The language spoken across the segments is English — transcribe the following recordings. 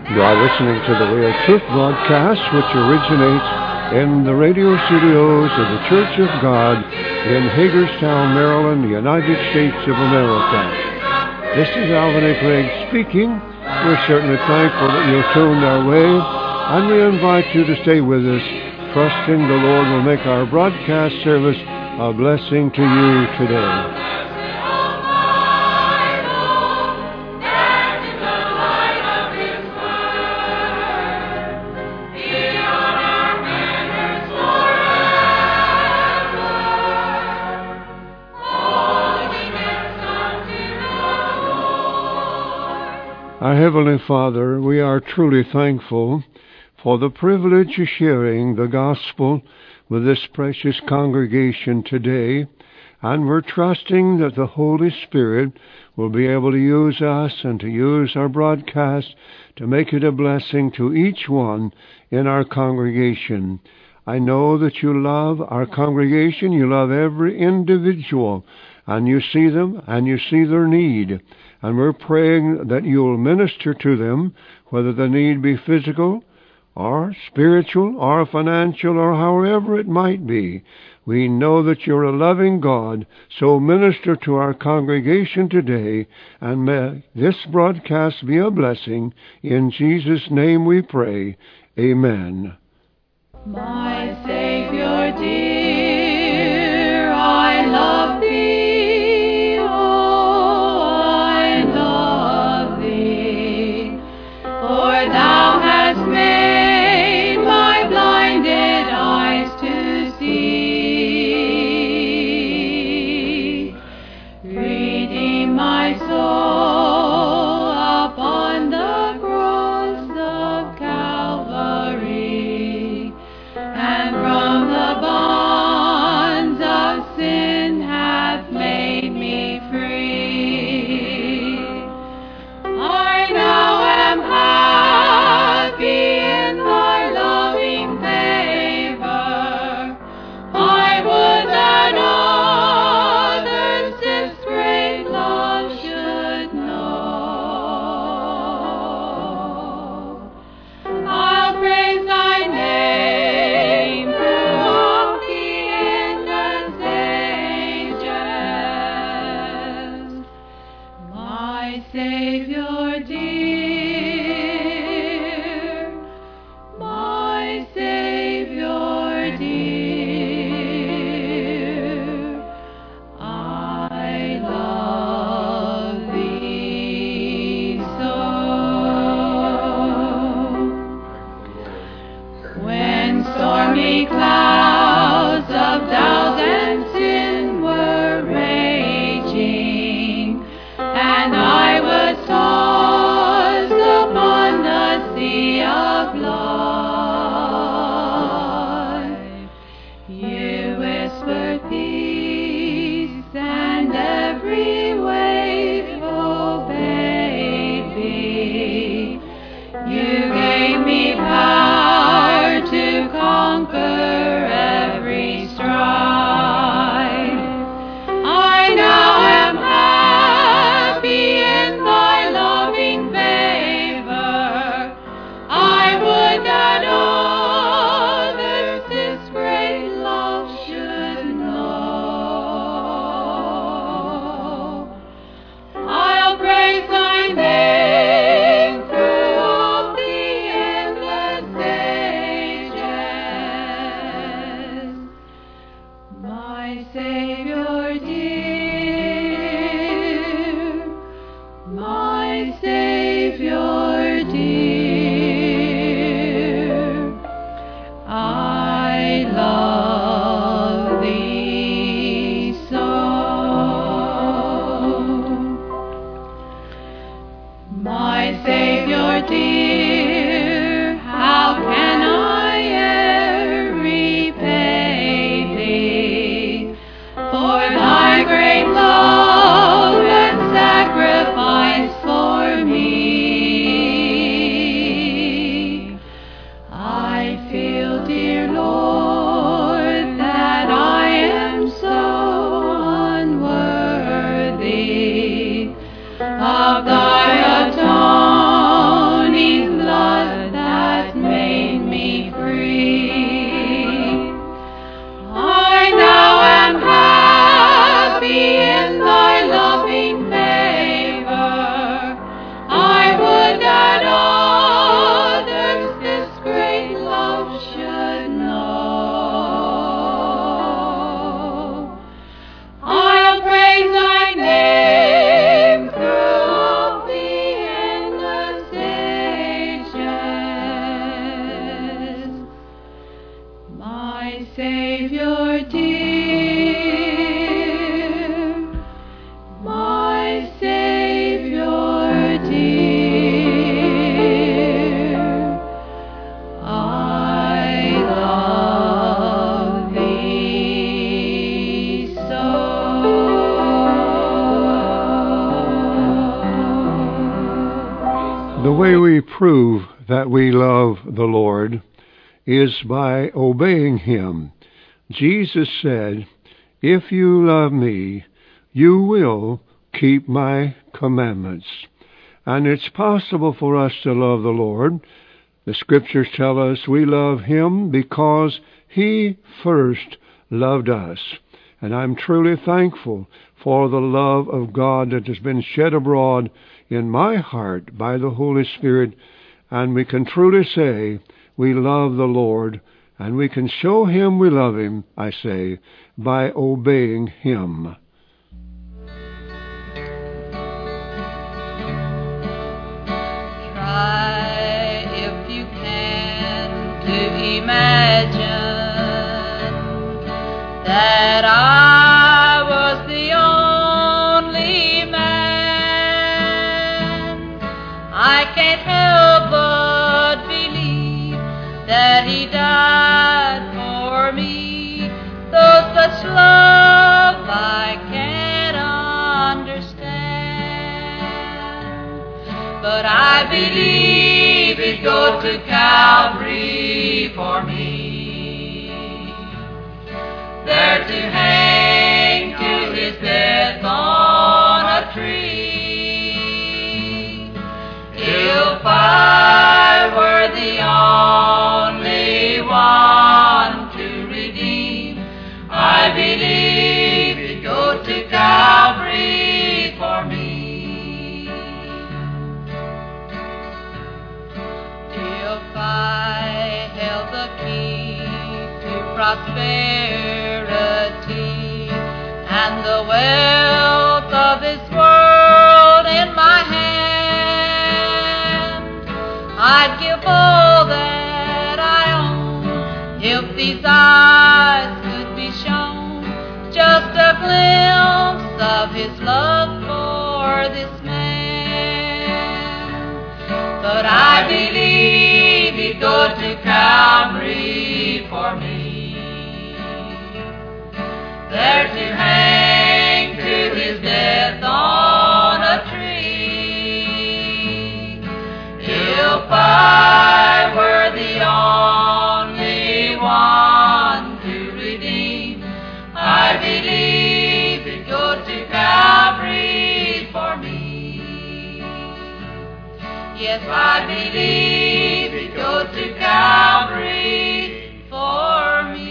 You are listening to the Real Truth broadcast, which originates in the radio studios of the Church of God in Hagerstown, Maryland, the United States of America. This is Alvin A. Craig speaking. We're certainly thankful that you've tuned our way, and we invite you to stay with us, trusting the Lord will make our broadcast service a blessing to you today. Our Heavenly Father, we are truly thankful for the privilege of sharing the gospel with this precious congregation today, and we're trusting that the Holy Spirit will be able to use us and to use our broadcast to make it a blessing to each one in our congregation. I know that you love our congregation, you love every individual, and you see them and you see their need. And we're praying that you'll minister to them, whether the need be physical or spiritual or financial or however it might be. We know that you're a loving God, so minister to our congregation today, and may this broadcast be a blessing. In Jesus' name we pray. Amen. My Savior dear, I love thee. Thou hast made my blinded eyes to see. Redeem my soul upon the cross of Calvary, and from the bonds of sin hath made me free. I now am happy Savior dear, my Savior dear, I love thee so. The way we prove that we love the Lord is by obeying Him. Jesus said, "If you love me, you will keep my commandments." And it's possible for us to love the Lord. The Scriptures tell us we love Him because He first loved us. And I'm truly thankful for the love of God that has been shed abroad in my heart by the Holy Spirit. And we can truly say we love the Lord, and we can show Him we love Him, I say, by obeying Him. Try, if you can, to imagine that I was the only man. I can't help but believe that He died for me, though such love I can't understand. But I believe He'd go to Calvary for me, there to hang to His death on a tree. If I were the only one to redeem, I believe He'd go to Calvary for me. If I held the key to prosperity and the wealth of this world in my hand, I'd give all that I own if these eyes could be shown just a glimpse of His love for this man. But I believe He'd go to Calvary for me, there to hang to His death on a tree. If I were the only one to redeem, I believe He'd go to Calvary for me. Yes, I believe He'd go to Calvary for me.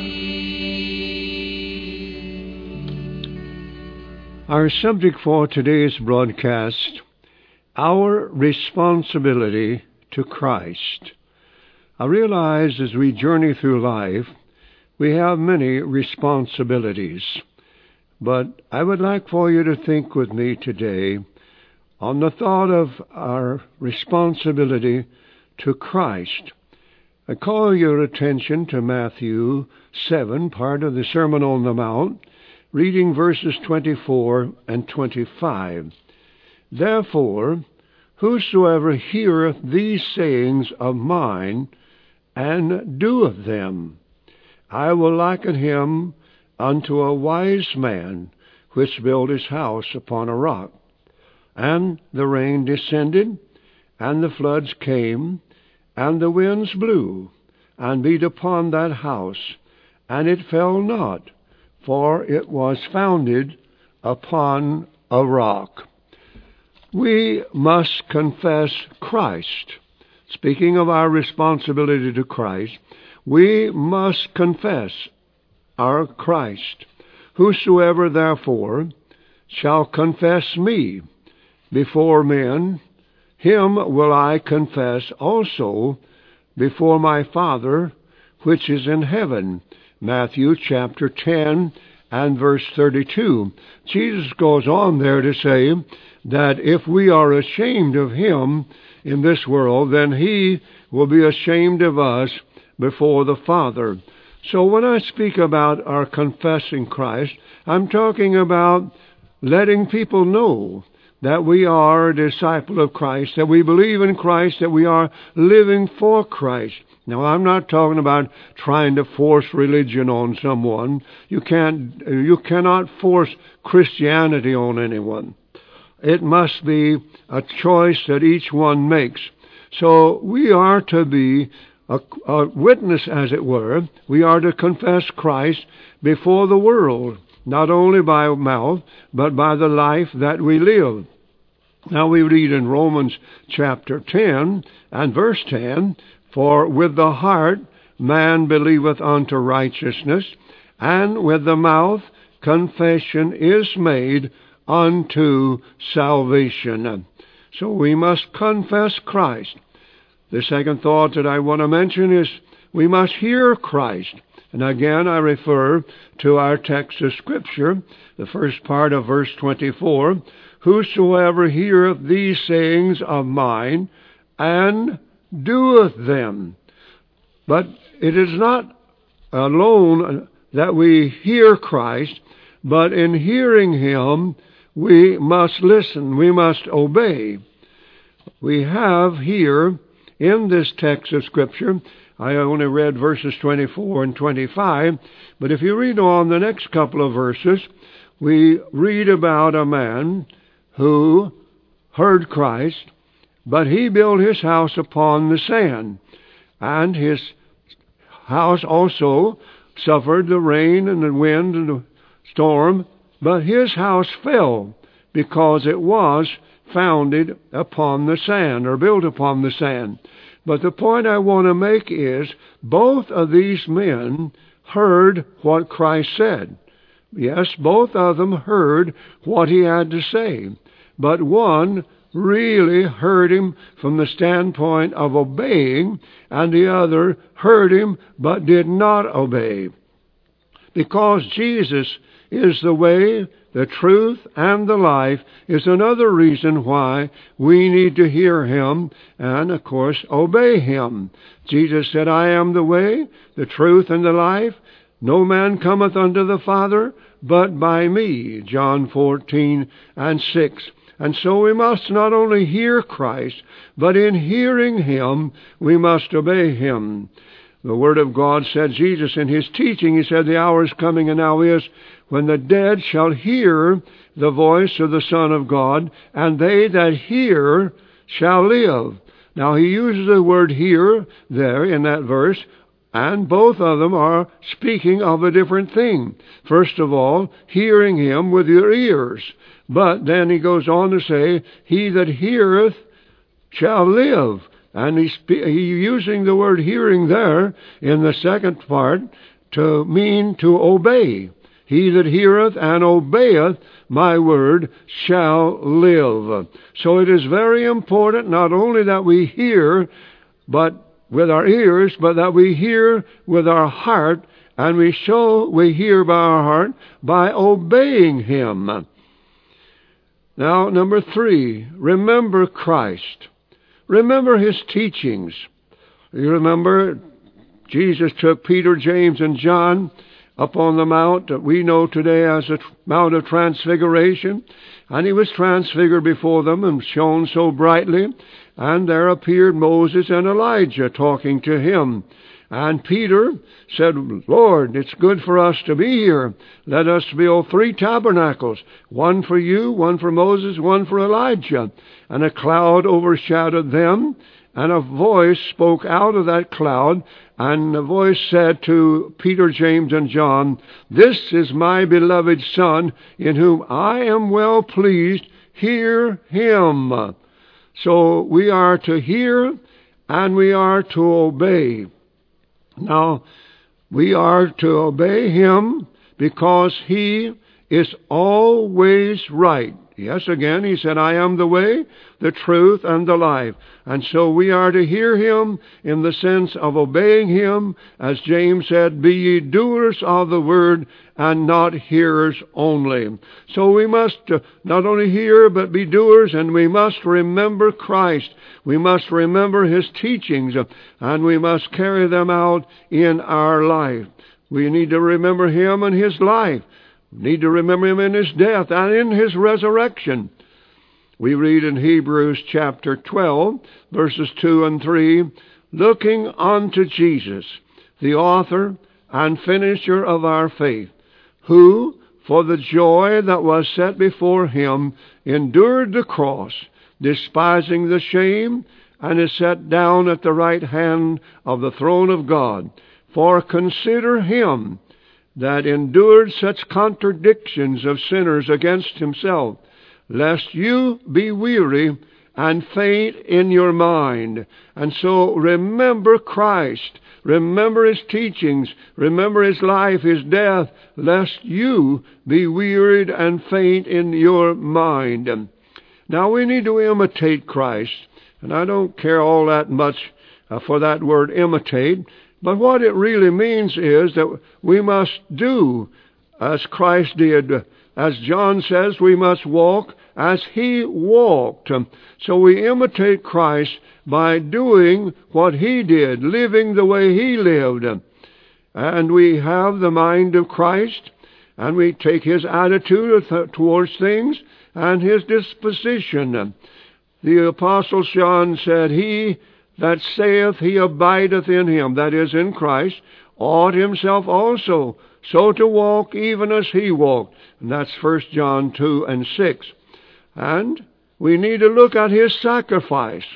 Our subject for today's broadcast, our responsibility to Christ. I realize as we journey through life, we have many responsibilities. But I would like for you to think with me today on the thought of our responsibility to Christ. I call your attention to Matthew 7, part of the Sermon on the Mount, reading verses 24 and 25. Therefore, whosoever heareth these sayings of mine, and doeth them, I will liken him unto a wise man, which built his house upon a rock. And the rain descended, and the floods came, and the winds blew, and beat upon that house, and it fell not, for it was founded upon a rock. We must confess Christ. Speaking of our responsibility to Christ, we must confess our Christ. Whosoever therefore shall confess me before men, him will I confess also before my Father which is in heaven. Matthew chapter 10 and verse 32. Jesus goes on there to say that if we are ashamed of Him in this world, then He will be ashamed of us before the Father. So when I speak about our confessing Christ, I'm talking about letting people know that we are a disciple of Christ, that we believe in Christ, that we are living for Christ. Now, I'm not talking about trying to force religion on someone. You cannot force Christianity on anyone. It must be a choice that each one makes. So we are to be a witness, as it were. We are to confess Christ before the world, not only by mouth, but by the life that we live. Now we read in Romans chapter 10 and verse 10, "For with the heart man believeth unto righteousness, and with the mouth confession is made unto salvation." So we must confess Christ. The second thought that I want to mention is we must hear Christ. And again, I refer to our text of Scripture, the first part of verse 24, "Whosoever heareth these sayings of mine, and doeth them." But it is not alone that we hear Christ, but in hearing Him, we must listen, we must obey. We have here, in this text of Scripture, I only read verses 24 and 25, but if you read on the next couple of verses, we read about a man who heard Christ, but he built his house upon the sand, and his house also suffered the rain and the wind and the storm, but his house fell because it was founded upon the sand, or built upon the sand. But the point I want to make is both of these men heard what Christ said. Yes, both of them heard what He had to say. But one really heard Him from the standpoint of obeying, and the other heard Him but did not obey. Because Jesus is the way, the truth, and the life is another reason why we need to hear Him and, of course, obey Him. Jesus said, "I am the way, the truth, and the life. No man cometh unto the Father but by me." John 14 and 6. And so we must not only hear Christ, but in hearing Him, we must obey Him. The Word of God said, Jesus in His teaching, He said, "The hour is coming, and now is, when the dead shall hear the voice of the Son of God, and they that hear shall live." Now He uses the word "hear" there in that verse, and both of them are speaking of a different thing. First of all, hearing Him with your ears. But then He goes on to say, "He that heareth shall live." And he's using the word hearing there in the second part to mean to obey. "He that heareth and obeyeth my word shall live." So it is very important not only that we hear but with our ears, but that we hear with our heart, and we hear by our heart by obeying Him. Now, number 3, remember Christ. Remember His teachings. You remember Jesus took Peter, James, and John up on the mount that we know today as the Mount of Transfiguration, and He was transfigured before them and shone so brightly, and there appeared Moses and Elijah talking to Him. And Peter said, "Lord, it's good for us to be here. Let us build 3 tabernacles, one for you, one for Moses, one for Elijah." And a cloud overshadowed them, and a voice spoke out of that cloud, and the voice said to Peter, James, and John, "This is my beloved Son, in whom I am well pleased. Hear Him." So we are to hear, and we are to obey. Now, we are to obey Him because He is always right. Yes, again, He said, "I am the way, the truth, and the life." And so we are to hear Him in the sense of obeying Him. As James said, "Be ye doers of the word, and not hearers only." So we must not only hear, but be doers, and we must remember Christ. We must remember His teachings, and we must carry them out in our life. We need to remember Him and His life. We need to remember Him in His death and in His resurrection. We read in Hebrews chapter 12, verses 2 and 3, looking unto Jesus, the author and finisher of our faith, who, for the joy that was set before Him, endured the cross, despising the shame, and is set down at the right hand of the throne of God. For consider Him that endured such contradictions of sinners against Himself, lest you be weary and faint in your mind. And so remember Christ, remember His teachings, remember His life, His death, lest you be wearied and faint in your mind. Now we need to imitate Christ, and I don't care all that much for that word imitate, but what it really means is that we must do as Christ did. As John says, we must walk as He walked. So we imitate Christ by doing what He did, living the way He lived. And we have the mind of Christ, and we take His attitude towards things and His disposition. The Apostle John said, He that saith he abideth in Him, that is, in Christ, ought himself also so to walk even as He walked. And that's 1 John 2 and 6. And we need to look at His sacrifice.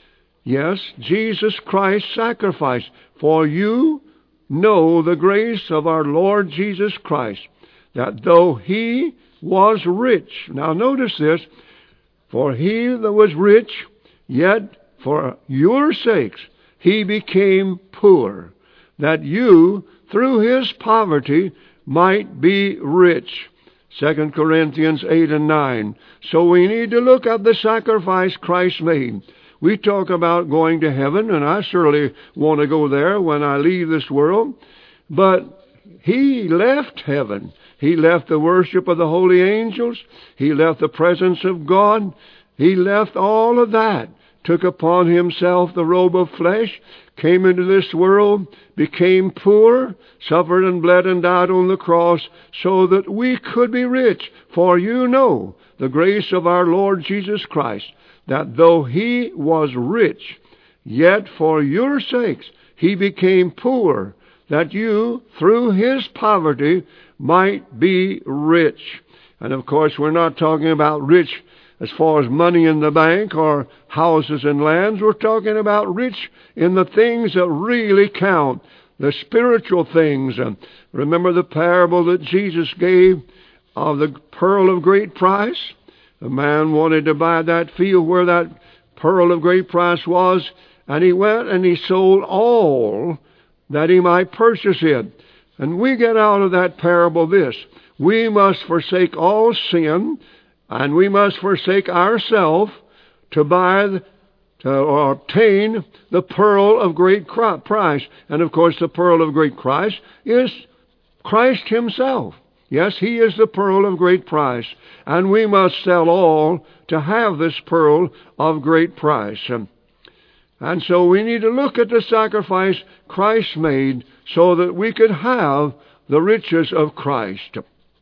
Yes, Jesus Christ's sacrifice. For you know the grace of our Lord Jesus Christ, that though He was rich. Now notice this. For He that was rich, yet for your sakes He became poor, that you, through His poverty, might be rich. 2 Corinthians 8 and 9. So we need to look at the sacrifice Christ made. We talk about going to heaven, and I surely want to go there when I leave this world. But He left heaven. He left the worship of the holy angels. He left the presence of God. He left all of that, took upon Himself the robe of flesh, came into this world, became poor, suffered and bled and died on the cross so that we could be rich. For you know the grace of our Lord Jesus Christ, that though He was rich, yet for your sakes He became poor, that you, through His poverty, might be rich. And of course, we're not talking about rich as far as money in the bank or houses and lands. We're talking about rich in the things that really count, the spiritual things. Remember the parable that Jesus gave of the pearl of great price? The man wanted to buy that field where that pearl of great price was, and he went and he sold all that he might purchase it. And we get out of that parable this: we must forsake all sin, and we must forsake ourselves to buy or obtain the pearl of great price. And of course, the pearl of great price is Christ Himself. Yes, He is the pearl of great price, and we must sell all to have this pearl of great price. And so we need to look at the sacrifice Christ made so that we could have the riches of Christ.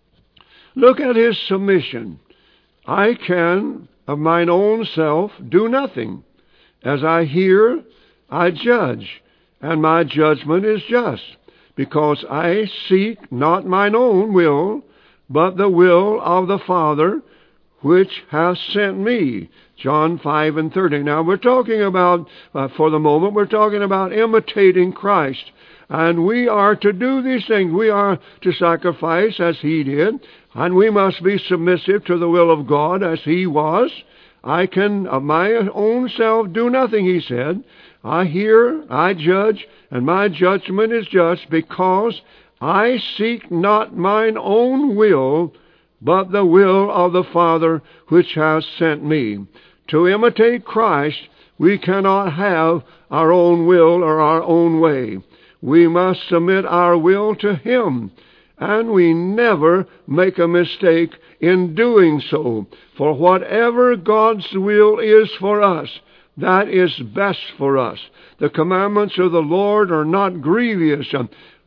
Look at His submission. I can, of mine own self, do nothing. As I hear, I judge, and my judgment is just, because I seek not mine own will, but the will of the Father, which hath sent me. John 5 and 30. Now we're talking about, for the moment, we're talking about imitating Christ. And we are to do these things. We are to sacrifice as He did, and we must be submissive to the will of God as He was. I can of my own self do nothing, He said. I hear, I judge, and my judgment is just, because I seek not mine own will, but the will of the Father which has sent me. To imitate Christ, we cannot have our own will or our own way. We must submit our will to Him, and we never make a mistake in doing so. For whatever God's will is for us, that is best for us. The commandments of the Lord are not grievous.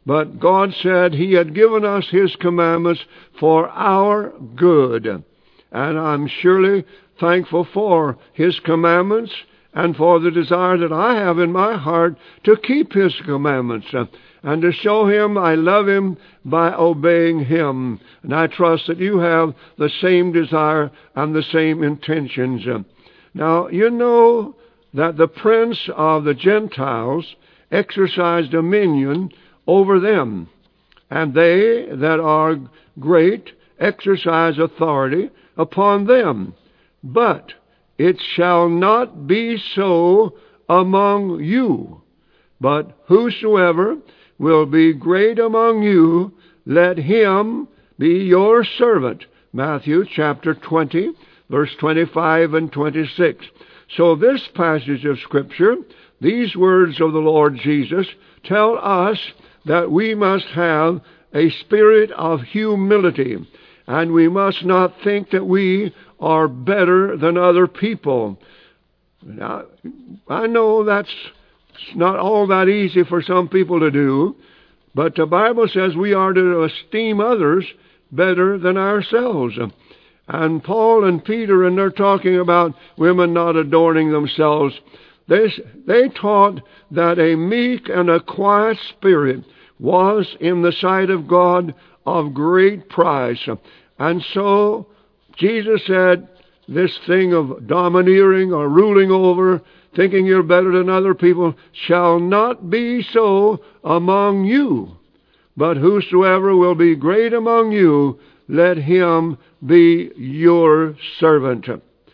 but God said He had given us His commandments for our good. And I'm surely thankful for His commandments and for the desire that I have in my heart to keep His commandments and to show Him I love Him by obeying Him. And I trust that you have the same desire and the same intentions. Now, you know that the prince of the Gentiles exercise dominion over them, and they that are great exercise authority upon them. But it shall not be so among you. But whosoever will be great among you, let him be your servant. Matthew chapter 20, verse 25 and 26. So this passage of Scripture, these words of the Lord Jesus, tell us that we must have a spirit of humility, and we must not think that we are better than other people. Now, I know that's not all that easy for some people to do, but the Bible says we are to esteem others better than ourselves. And Paul and Peter, and they're talking about women not adorning themselves, they taught that a meek and a quiet spirit was in the sight of God of great price. And so Jesus said, this thing of domineering or ruling over, thinking you're better than other people, shall not be so among you. But whosoever will be great among you, let him be your servant.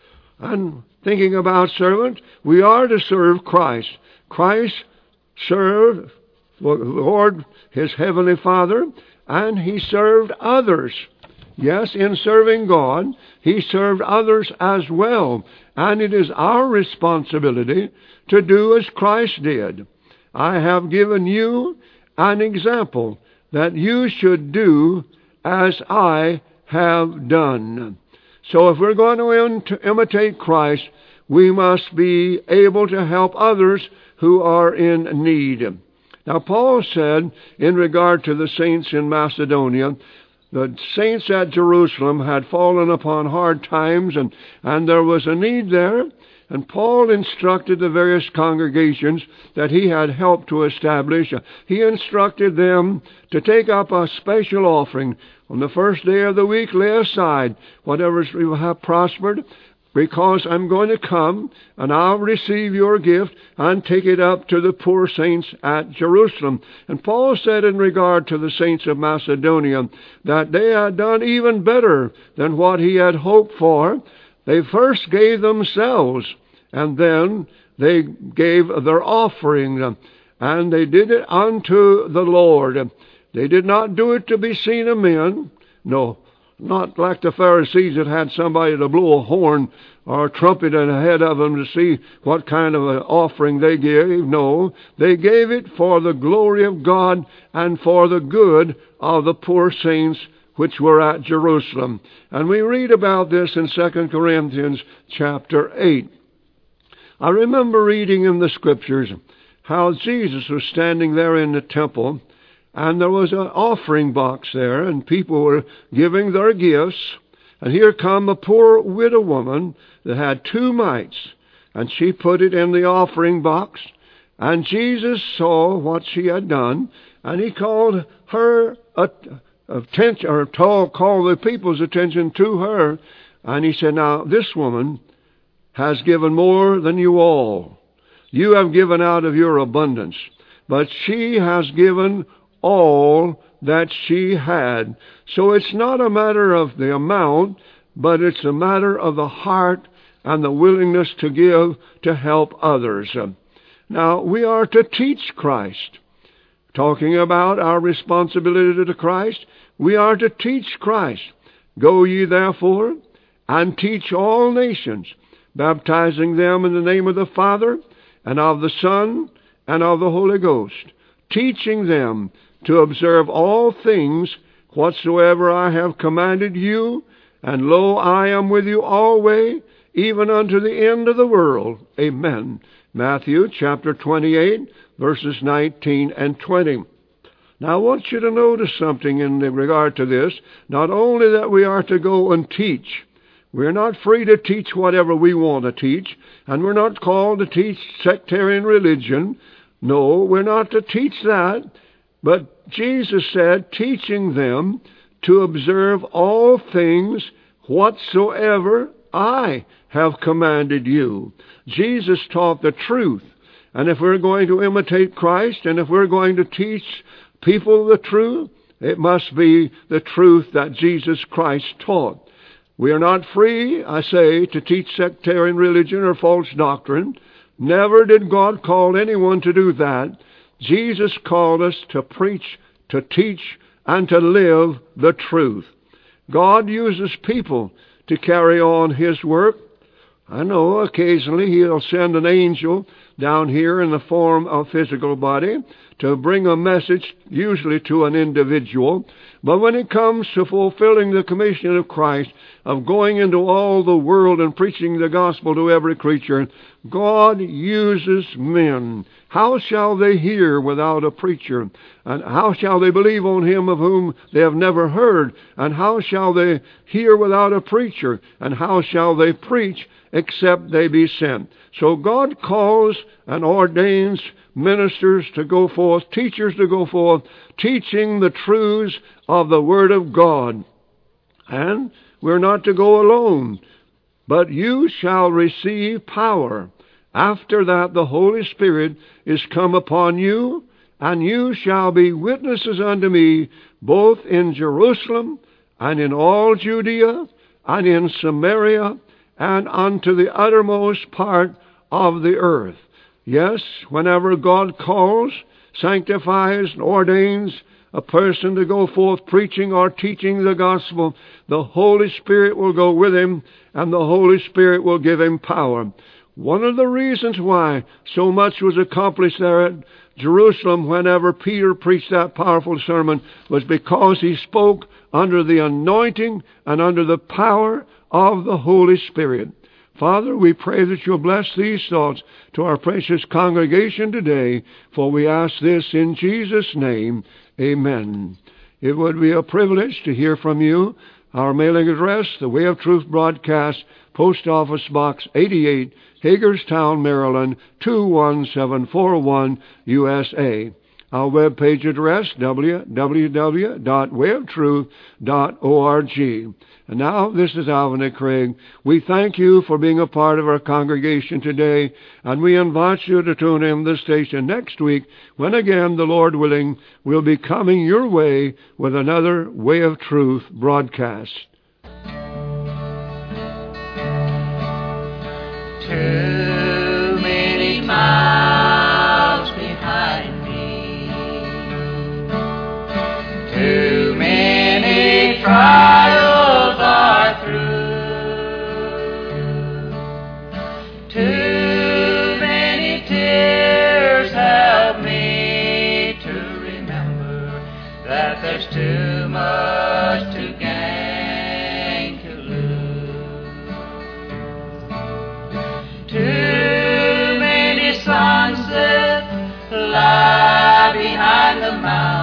And thinking about servant, we are to serve Christ. Christ served the Lord, His Heavenly Father, and He served others. Yes, in serving God, He served others as well. And it is our responsibility to do as Christ did. I have given you an example that you should do as I have done. So if we're going to imitate Christ, we must be able to help others who are in need. Now, Paul said, in regard to the saints in Macedonia, the saints at Jerusalem had fallen upon hard times, and there was a need there. And Paul instructed the various congregations that he had helped to establish. He instructed them to take up a special offering. On the first day of the week, lay aside whatever you have prospered, because I'm going to come and I'll receive your gift and take it up to the poor saints at Jerusalem. And Paul said in regard to the saints of Macedonia that they had done even better than what he had hoped for. They first gave themselves, and then they gave their offering, and they did it unto the Lord. They did not do it to be seen of men. No, not like the Pharisees that had somebody to blow a horn or a trumpet ahead of them to see what kind of an offering they gave. No, they gave it for the glory of God and for the good of the poor saints which were at Jerusalem. And we read about this in 2 Corinthians chapter 8. I remember reading in the Scriptures how Jesus was standing there in the temple, and there was an offering box there, and people were giving their gifts. And here come a poor widow woman that had 2 mites, and she put it in the offering box. And Jesus saw what she had done, and He called her attention, or called the people's attention to her. And He said, now, this woman has given more than you all. You have given out of your abundance, but she has given all that she had. So it's not a matter of the amount, but it's a matter of the heart and the willingness to give to help others. Now, we are to teach Christ. Talking about our responsibility to Christ, we are to teach Christ. Go ye therefore and teach all nations, baptizing them in the name of the Father and of the Son and of the Holy Ghost, teaching them to observe all things whatsoever I have commanded you, and lo, I am with you always, even unto the end of the world. Amen. Matthew chapter 28, verses 19 and 20. Now, I want you to notice something in regard to this. Not only that we are to go and teach. We're not free to teach whatever we want to teach, and we're not called to teach sectarian religion. No, we're not to teach that. But Jesus said, teaching them to observe all things whatsoever I have commanded you. Jesus taught the truth. And if we're going to imitate Christ, and if we're going to teach people the truth, it must be the truth that Jesus Christ taught. We are not free, I say, to teach sectarian religion or false doctrine. Never did God call anyone to do that. Jesus called us to preach, to teach, and to live the truth. God uses people to carry on His work. I know occasionally He'll send an angel down here in the form of physical body to bring a message, usually to an individual. But when it comes to fulfilling the commission of Christ, of going into all the world and preaching the gospel to every creature, God uses men. How shall they hear without a preacher? And how shall they believe on Him of whom they have never heard? And how shall they hear without a preacher? And how shall they preach except they be sent? So God calls and ordains ministers to go forth, teachers to go forth, teaching the truths of the Word of God. And we're not to go alone, but you shall receive power. After that the Holy Spirit is come upon you, and you shall be witnesses unto me, both in Jerusalem, and in all Judea, and in Samaria, and unto the uttermost part of the earth. Yes, whenever God calls, sanctifies, and ordains a person to go forth preaching or teaching the gospel, the Holy Spirit will go with him, and the Holy Spirit will give him power. One of the reasons why so much was accomplished there at Jerusalem whenever Peter preached that powerful sermon was because he spoke under the anointing and under the power of the Holy Spirit. Father, we pray that you'll bless these thoughts to our precious congregation today, for we ask this in Jesus' name. Amen. It would be a privilege to hear from you. Our mailing address, the Way of Truth Broadcast, Post Office Box 88, Hagerstown, Maryland, 21741, USA. Our webpage address, www.wayoftruth.org. And now, this is Alvin Craig. We thank you for being a part of our congregation today, and we invite you to tune in this station next week, when again, the Lord willing, we'll be coming your way with another Way of Truth broadcast. Too many miles behind me, too many trials are through, too many tears help me to remember that there's too much to gain to lose. Too many sunsets lie behind the mountains.